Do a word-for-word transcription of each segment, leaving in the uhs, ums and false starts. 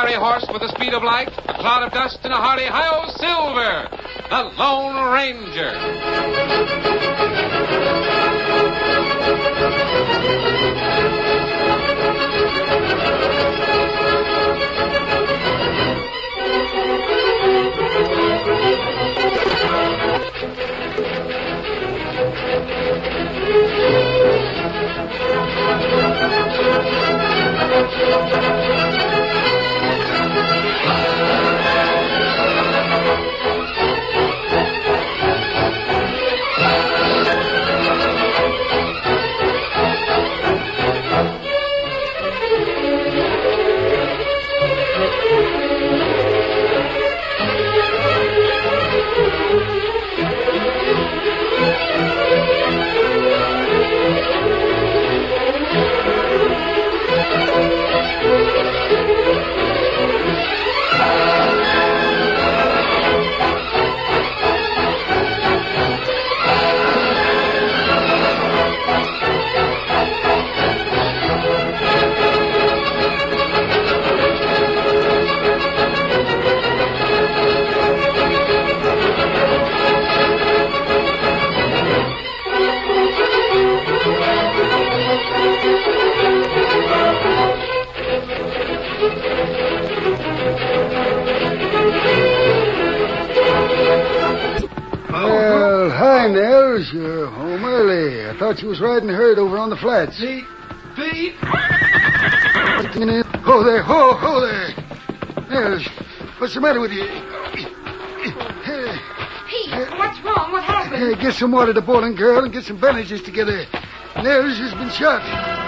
fiery horse with the speed of light, a cloud of dust, and a hearty hi-yo Silver, the Lone Ranger. You're home early. I thought you was riding herd over on the flats. Pete? Pete? Oh, there. Oh, oh, there. Nels, what's the matter with you? Pete, what's wrong? What happened? Hey, get some water to boiling, girl, and get some bandages together. Nels has been shot.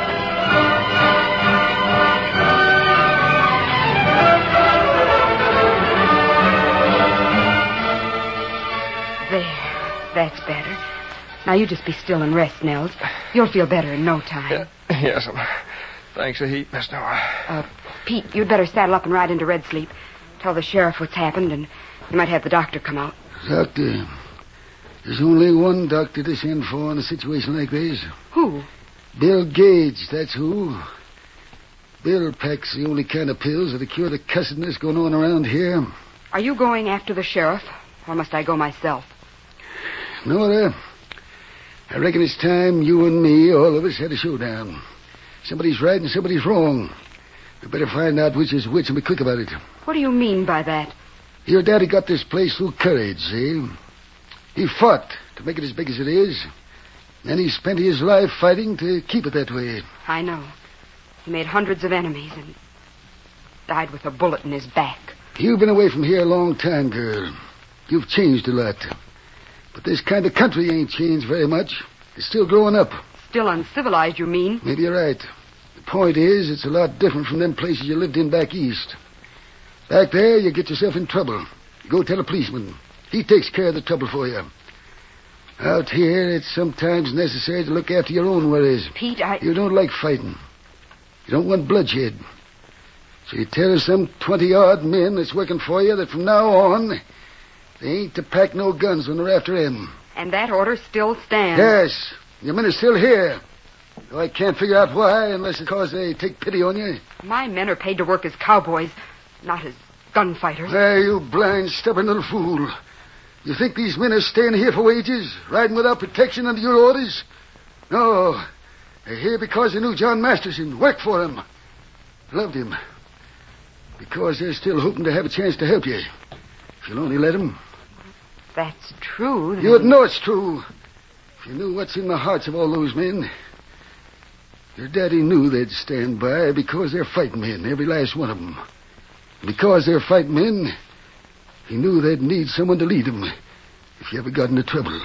There. That's better. Now, you just be still and rest, Nels. You'll feel better in no time. Yeah, yes, um, thanks a heap, Miss Nora. Uh, Pete, you'd better saddle up and ride into Red Sleep. Tell the sheriff what's happened, and you might have the doctor come out. Doctor? There's only one doctor to send for in a situation like this. Who? Bill Gage, that's who. Bill packs the only kind of pills that'll cure the cussedness going on around here. Are you going after the sheriff, or must I go myself? Nora, I reckon it's time you and me, all of us, had a showdown. Somebody's right and somebody's wrong. We better find out which is which and be quick about it. What do you mean by that? Your daddy got this place through courage, see? He fought to make it as big as it is. Then he spent his life fighting to keep it that way. I know. He made hundreds of enemies and died with a bullet in his back. You've been away from here a long time, girl. You've changed a lot. But this kind of country ain't changed very much. It's still growing up. Still uncivilized, you mean? Maybe you're right. The point is, it's a lot different from them places you lived in back east. Back there, you get yourself in trouble. You go tell a policeman. He takes care of the trouble for you. Out here, it's sometimes necessary to look after your own worries. Pete, I... You don't like fighting. You don't want bloodshed. So you tell some twenty-odd men that's working for you that from now on, they ain't to pack no guns when they're after him. And that order still stands. Yes. Your men are still here. Though I can't figure out why, unless it's because they take pity on you. My men are paid to work as cowboys, not as gunfighters. Hey, you blind, stubborn little fool. You think these men are staying here for wages, riding without protection under your orders? No. They're here because they knew John Masterson, worked for him, loved him. Because they're still hoping to have a chance to help you. If you'll only let them. That's true, then... You'd know it's true. If you knew what's in the hearts of all those men. Your daddy knew they'd stand by because they're fighting men, every last one of them. Because they're fighting men, he knew they'd need someone to lead them if you ever got into trouble.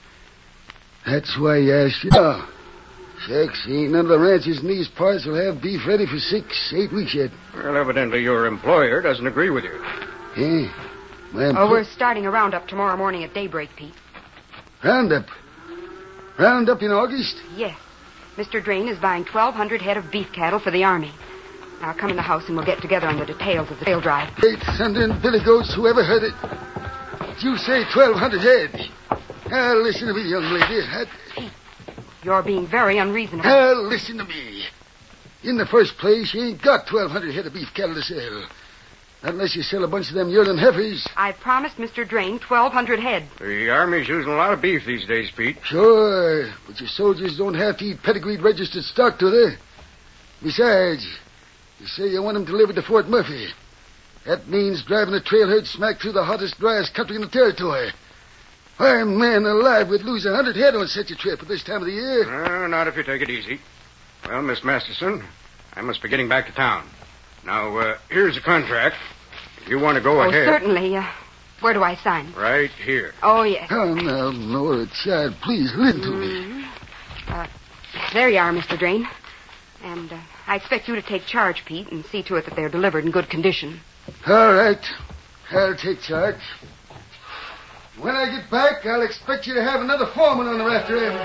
That's why he asked you. Oh, shucks, ain't none of the ranches in these parts will have beef ready for six, eight weeks yet. Well, evidently your employer doesn't agree with you. Yeah? My empl- Oh, we're starting a roundup tomorrow morning at daybreak, Pete. Roundup? Roundup in August? Yes. Mister Drain is buying twelve hundred head of beef cattle for the Army. Now come in the house and we'll get together on the details of the sale drive. Great thunder and billy goats, whoever heard it. Did you say twelve hundred head? Now, listen to me, young lady. I... Pete, you're being very unreasonable. Now, listen to me. In the first place, you ain't got twelve hundred head of beef cattle to sell. Not unless you sell a bunch of them yearling heifers. I promised Mister Drain twelve hundred head. The Army's using a lot of beef these days, Pete. Sure, but your soldiers don't have to eat pedigreed registered stock, do they? Besides, you say you want them delivered to Fort Murphy. That means driving a trail herd smack through the hottest, driest country in the territory. Why, man alive, we'd lose a hundred head on such a trip at this time of the year. Uh, not if you take it easy. Well, Miss Masterson, I must be getting back to town. Now, uh, here's the contract. If you want to go oh, ahead... certainly. Uh, where do I sign? Right here. Oh, yes. Oh, now, Nora, child, please listen to Mm-hmm. me. Uh, there you are, Mister Drain. And uh, I expect you to take charge, Pete, and see to it that they're delivered in good condition. All right. I'll take charge. When I get back, I'll expect you to have another foreman on the rafter end.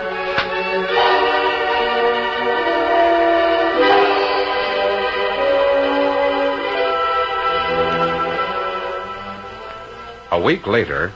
A week later,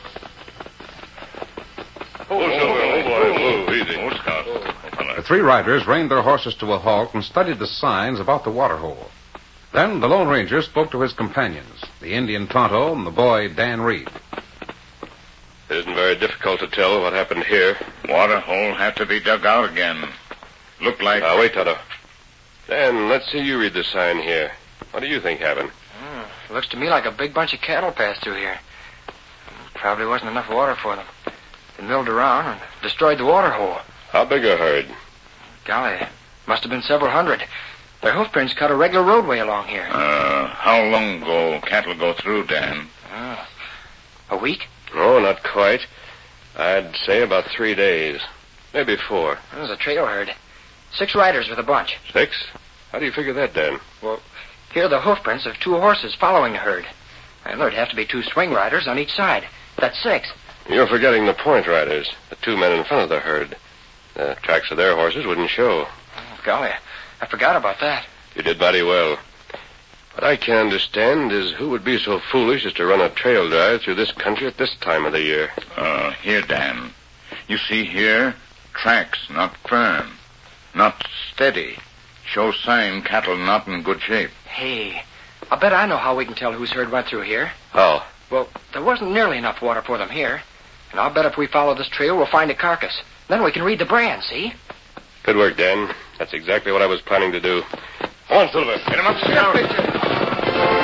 the three riders reined their horses to a halt and studied the signs about the waterhole. Then the Lone Ranger spoke to his companions, the Indian Tonto and the boy Dan Reed. It isn't very difficult to tell what happened here. Waterhole had to be dug out again. Looked like... Now, wait, Tonto. Dan, let's see you read the sign here. What do you think happened? Mm, looks to me like a big bunch of cattle passed through here. Probably wasn't enough water for them. They milled around and destroyed the water hole. How big a herd? Golly, must have been several hundred. Their hoofprints cut a regular roadway along here. Uh, how long ago cattle go through, Dan? Uh, a week? Oh, not quite. I'd say about three days. Maybe four. It was a trail herd. Six riders with a bunch. Six? How do you figure that, Dan? Well, here are the hoofprints of two horses following the herd. And there'd have to be two swing riders on each side. That's six. You're forgetting the point riders, the two men in front of the herd. The tracks of their horses wouldn't show. Oh, golly, I forgot about that. You did mighty well. What I can't understand is who would be so foolish as to run a trail drive through this country at this time of the year. Uh, here, Dan. You see here? Tracks, not firm. Not steady. Show sign cattle not in good shape. Hey, I bet I know how we can tell whose herd went through here. How? Well, there wasn't nearly enough water for them here. And I'll bet if we follow this trail, we'll find a carcass. Then we can read the brand, see? Good work, Dan. That's exactly what I was planning to do. Come on, Silver. Get him up,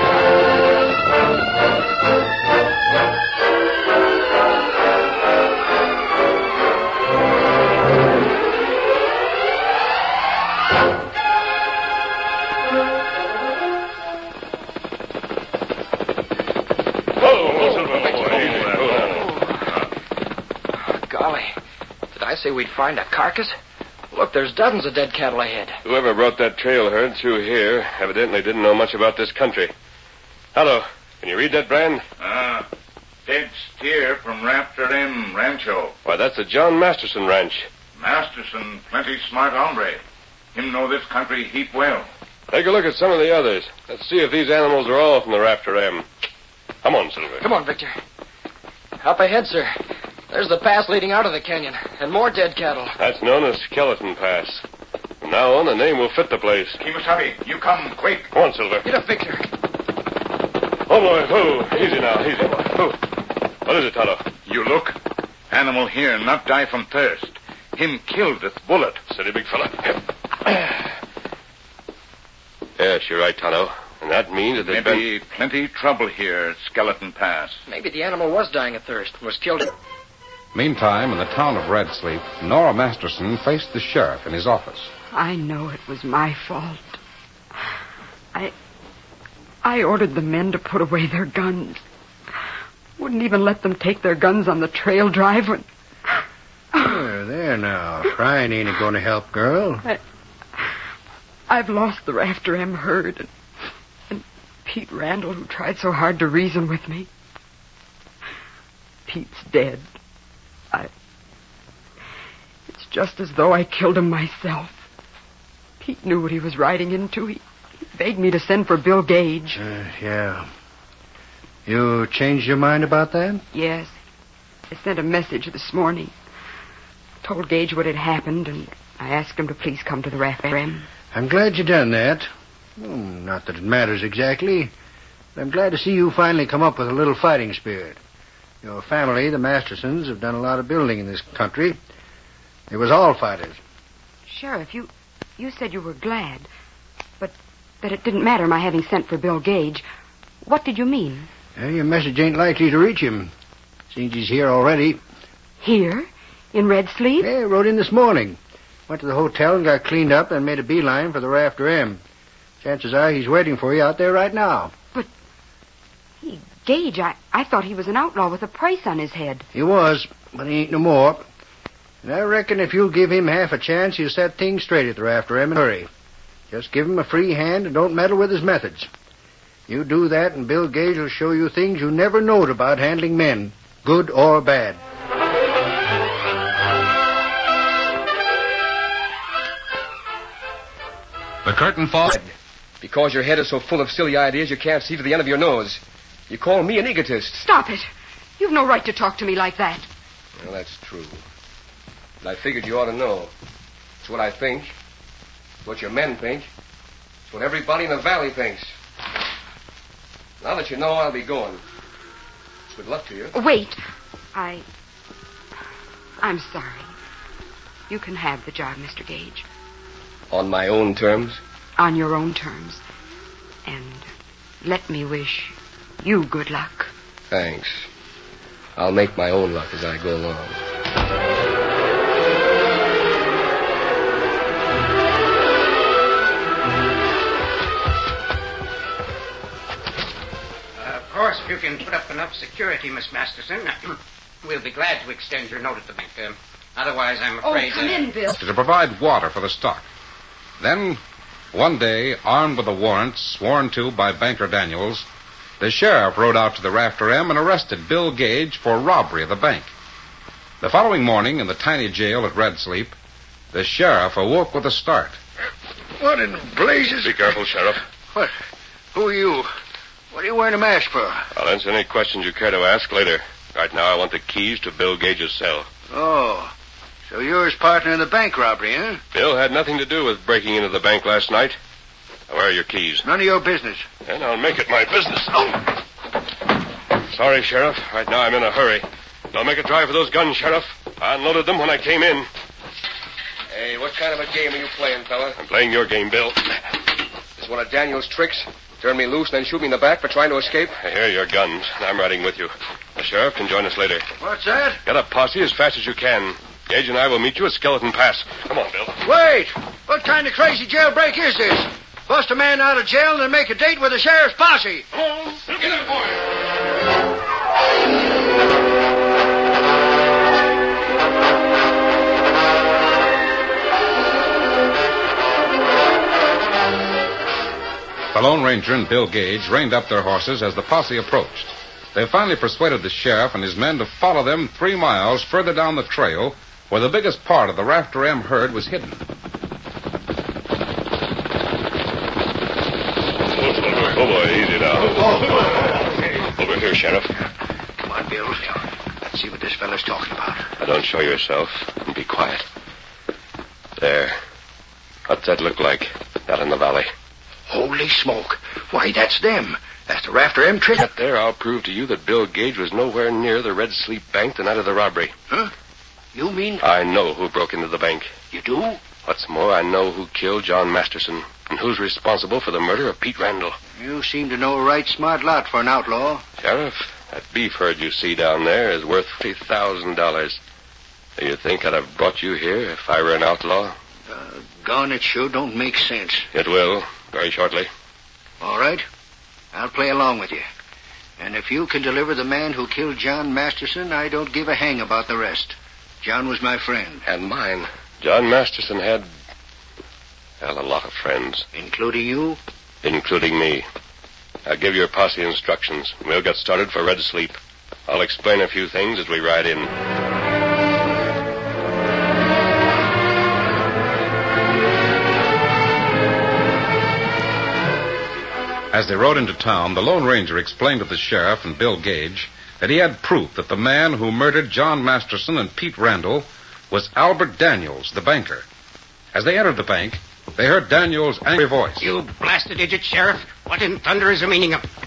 I say we'd find a carcass? Look, there's dozens of dead cattle ahead. Whoever brought that trail herd through here evidently didn't know much about this country. Hello, can you read that brand? Ah, uh, dead steer from Raptor M Rancho. Why, that's the John Masterson ranch. Masterson, plenty smart hombre. Him know this country heap well. Take a look at some of the others. Let's see if these animals are all from the Raptor M. Come on, Silver. Come on, Victor. Up ahead, sir. There's the pass leading out of the canyon, and more dead cattle. That's known as Skeleton Pass. From now on, the name will fit the place. Kimasabi, you come quick. Come on, Silver. Get up, Victor. Oh, boy, oh, easy now, easy. Oh. What is it, Tonto? You look. Animal here not die from thirst. Him killed with bullet. Steady, big fella. Yes, you're right, Tonto. And that means that there's Maybe been... plenty trouble here at Skeleton Pass. Maybe the animal was dying of thirst and was killed... Meantime, in the town of Red Sleep, Nora Masterson faced the sheriff in his office. I know it was my fault. I... I ordered the men to put away their guns. Wouldn't even let them take their guns on the trail drive when... There, there now. Crying ain't going to help, girl. I, I've lost the Rafter M herd and, and Pete Randall, who tried so hard to reason with me. Pete's dead. I... It's just as though I killed him myself. Pete knew what he was riding into. He, he begged me to send for Bill Gage. Uh, yeah. You changed your mind about that? Yes. I sent a message this morning. Told Gage what had happened, and I asked him to please come to the Rafter M. I'm glad you done that. Well, not that it matters exactly. I'm glad to see you finally come up with a little fighting spirit. Your family, the Mastersons, have done a lot of building in this country. They was all fighters. Sheriff, you you said you were glad, but that it didn't matter my having sent for Bill Gage. What did you mean? Well, your message ain't likely to reach him. Seems he's here already. Here? In Red Sleep? Yeah, rode in this morning. Went to the hotel and got cleaned up and made a beeline for the Rafter M. Chances are he's waiting for you out there right now. But, he, Gage, I, I thought he was an outlaw with a price on his head. He was, but he ain't no more. And I reckon if you'll give him half a chance, he'll set things straight at the Rafter M in a hurry. Just give him a free hand and don't meddle with his methods. You do that and Bill Gage will show you things you never knowed about handling men, good or bad. The curtain falls. Because your head is so full of silly ideas you can't see to the end of your nose. You call me an egotist. Stop it. You've no right to talk to me like that. Well, that's true. But I figured you ought to know. It's what I think. It's what your men think. It's what everybody in the valley thinks. Now that you know, I'll be going. Good luck to you. Wait. I... I'm sorry. You can have the job, Mister Gage. On my own terms? On your own terms. And let me wish you good luck. Thanks. I'll make my own luck as I go along. Uh, of course, if you can put up enough security, Miss Masterson, we'll be glad to extend your note at the bank. Uh, otherwise, I'm afraid... Oh, come uh... in, Bill. To provide water for the stock. Then, one day, armed with a warrant sworn to by Banker Daniels, the sheriff rode out to the Rafter M and arrested Bill Gage for robbery of the bank. The following morning, in the tiny jail at Red Sleep, the sheriff awoke with a start. What in blazes? Be careful, Sheriff. What? Who are you? What are you wearing a mask for? I'll answer any questions you care to ask later. Right now, I want the keys to Bill Gage's cell. Oh, so you're his partner in the bank robbery, huh? Bill had nothing to do with breaking into the bank last night. Now, where are your keys? None of your business. Then I'll make it my business. Oh. Sorry, Sheriff. Right now I'm in a hurry. Don't make a try for those guns, Sheriff. I unloaded them when I came in. Hey, what kind of a game are you playing, fella? I'm playing your game, Bill. This is one of Daniel's tricks? Turn me loose and then shoot me in the back for trying to escape? Here are your guns. I'm riding with you. The sheriff can join us later. What's that? Get a posse as fast as you can. Gage and I will meet you at Skeleton Pass. Come on, Bill. Wait! What kind of crazy jailbreak is this? Bust a man out of jail and then make a date with the sheriff's posse. Oh, get him, boy. The Lone Ranger and Bill Gage reined up their horses as the posse approached. They finally persuaded the sheriff and his men to follow them three miles further down the trail where the biggest part of the Rafter M herd was hidden. Oh, boy, easy now. Over here, Sheriff. Come on, Bill. Let's see what this fella's talking about. Now, don't show yourself and be quiet. There. What's that look like, out in the valley? Holy smoke. Why, that's them. That's the Rafter M trick. Get there, I'll prove to you that Bill Gage was nowhere near the Red Sleep Bank the night of the robbery. Huh? You mean... I know who broke into the bank. You do? What's more, I know who killed John Masterson and who's responsible for the murder of Pete Randall. You seem to know a right smart lot for an outlaw. Sheriff, that beef herd you see down there is worth fifty thousand dollars. Do you think I'd have brought you here if I were an outlaw? Uh, gone, it sure don't make sense. It will, very shortly. All right. I'll play along with you. And if you can deliver the man who killed John Masterson, I don't give a hang about the rest. John was my friend. And mine. John Masterson had, well, a lot of friends. Including you? Including me. I'll give your posse instructions. We'll get started for Red Sleep. I'll explain a few things as we ride in. As they rode into town, the Lone Ranger explained to the sheriff and Bill Gage that he had proof that the man who murdered John Masterson and Pete Randall was Albert Daniels, the banker. As they entered the bank, they heard Daniels' angry voice. You blasted idiot, Sheriff. What in thunder is the meaning of...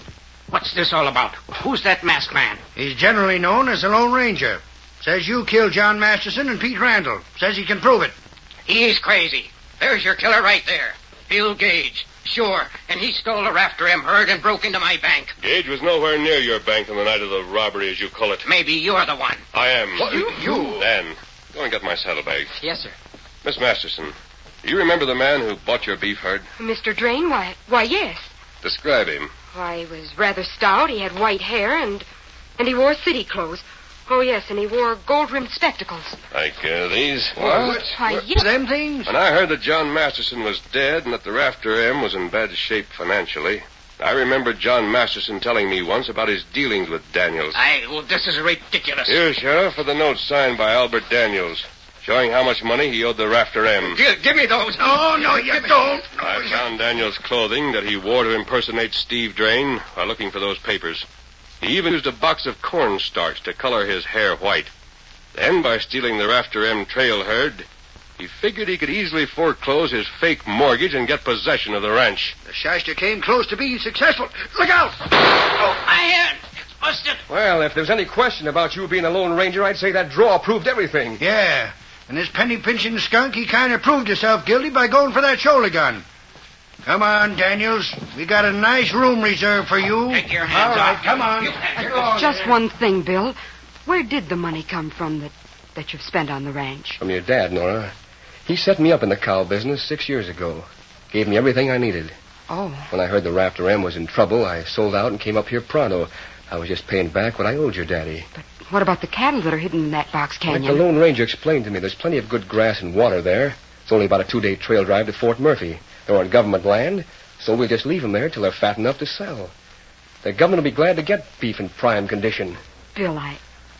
What's this all about? Who's that masked man? He's generally known as the Lone Ranger. Says you killed John Masterson and Pete Randall. Says he can prove it. He's crazy. There's your killer right there. Bill Gage. Sure. And he stole the Rafter M herd and broke into my bank. Gage was nowhere near your bank on the night of the robbery, as you call it. Maybe you're the one. I am. What? You? you? Dan, go and get my saddlebags. Yes, sir. Miss Masterson, do you remember the man who bought your beef herd? Mister Drain? Why, why, yes. Describe him. Why, he was rather stout. He had white hair, and and he wore city clothes. Oh, yes, and he wore gold-rimmed spectacles. Like uh, these? What? Why, yes. Them things? When I heard that John Masterson was dead and that the Rafter M was in bad shape financially, I remember John Masterson telling me once about his dealings with Daniels. I, well, this is ridiculous. Here, Sheriff, for the note signed by Albert Daniels, showing how much money he owed the Rafter M. Give, give me those. No, no, you don't. I found Daniels' clothing that he wore to impersonate Steve Drain while looking for those papers. He even used a box of cornstarch to color his hair white. Then, by stealing the Rafter M trail herd, he figured he could easily foreclose his fake mortgage and get possession of the ranch. The shyster came close to being successful. Look out! Oh, my hand. It's busted. Well, if there's any question about you being a Lone Ranger, I'd say that draw proved everything. Yeah. And this penny-pinching skunk, he kind of proved himself guilty by going for that shoulder gun. Come on, Daniels. We got a nice room reserved for you. Take your hands All right, off. come on. You- Uh, just one thing, Bill. Where did the money come from that, that you've spent on the ranch? From your dad, Nora. He set me up in the cow business six years ago. Gave me everything I needed. Oh, When I heard the Rafter M was in trouble, I sold out and came up here pronto. I was just paying back what I owed your daddy. but what about the cattle that are hidden in that box Like canyon? the Lone Ranger explained to me, there's plenty of good grass and water there. It's only about a two-day trail drive to Fort Murphy. They're on government land, so we'll just leave them there till they're fat enough to sell. The government will be glad to get beef in prime condition. Bill, I...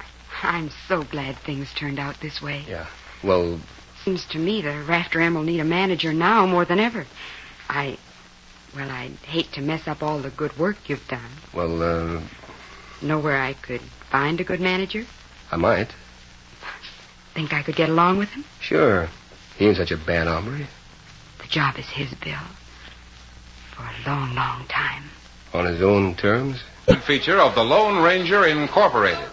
I'm so glad things turned out this way. Yeah. Well, Seems to me the Rafter M will need a manager now more than ever. I... Well, I'd hate to mess up all the good work you've done. well, uh, Know where I could find a good manager? I might. Think I could get along with him? Sure. He ain't such a bad hombre. The job is his, Bill. For a long, long time. On his own terms. Feature of the Lone Ranger Incorporated.